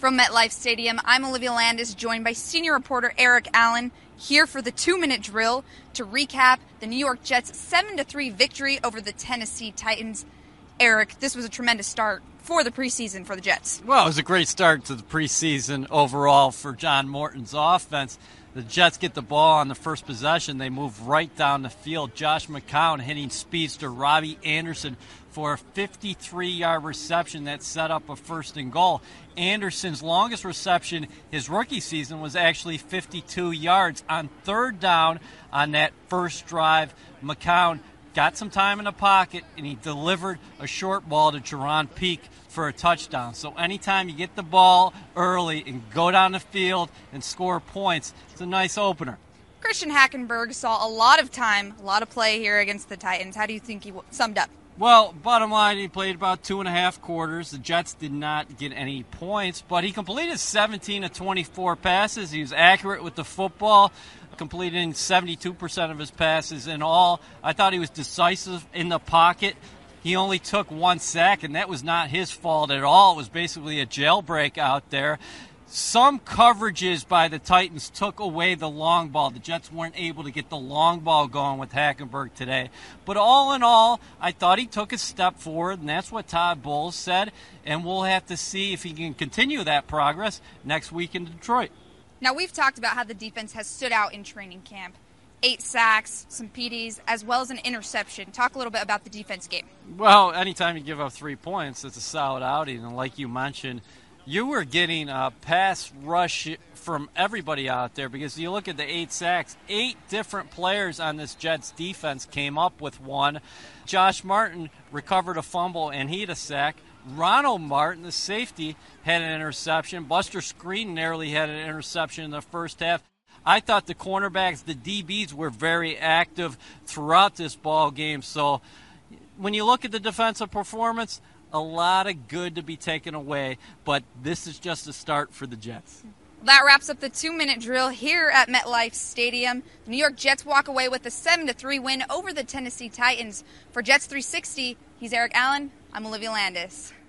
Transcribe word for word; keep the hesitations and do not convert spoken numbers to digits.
From MetLife Stadium, I'm Olivia Landis, joined by senior reporter Eric Allen, here for the two-minute drill to recap the New York Jets' seven to three victory over the Tennessee Titans. Eric, this was a tremendous start for the preseason for the Jets. Well, it was a great start to the preseason overall for John Morton's offense. The Jets get the ball on the first possession. They move right down the field. Josh McCown hitting speedster Robbie Anderson for a fifty-three-yard reception that set up a first and goal. Anderson's longest reception his rookie season was actually fifty-two yards. On third down on that first drive, McCown got some time in the pocket, and he delivered a short ball to Jerron Peak for a touchdown. So anytime you get the ball early and go down the field and score points, it's a nice opener. Christian Hackenberg saw a lot of time, a lot of play here against the Titans. How do you think he summed up? Well, bottom line, he played about two and a half quarters. The Jets did not get any points, but he completed seventeen of twenty-four passes. He was accurate with the football, completing seventy-two percent of his passes in all. I thought he was decisive in the pocket. He only took one sack, and that was not his fault at all. It was basically a jailbreak out there. Some coverages by the Titans took away the long ball. The Jets weren't able to get the long ball going with Hackenberg today. But all in all, I thought he took a step forward, and that's what Todd Bowles said. And we'll have to see if he can continue that progress next week in Detroit. Now, we've talked about how the defense has stood out in training camp. Eight sacks, some P Ds, as well as an interception. Talk a little bit about the defense game. Well, anytime you give up three points, it's a solid outing. And like you mentioned, you were getting a pass rush from everybody out there, because you look at the eight sacks, eight different players on this Jets defense came up with one. Josh Martin recovered a fumble and he had a sack. Ronald Martin, the safety, had an interception. Buster Screen nearly had an interception in the first half. I thought the cornerbacks, the D Bs, were very active throughout this ball game. So when you look at the defensive performance, a lot of good to be taken away, but this is just a start for the Jets. That wraps up the two-minute drill here at MetLife Stadium. The New York Jets walk away with a seven to three win over the Tennessee Titans. For Jets three sixty, he's Eric Allen. I'm Olivia Landis.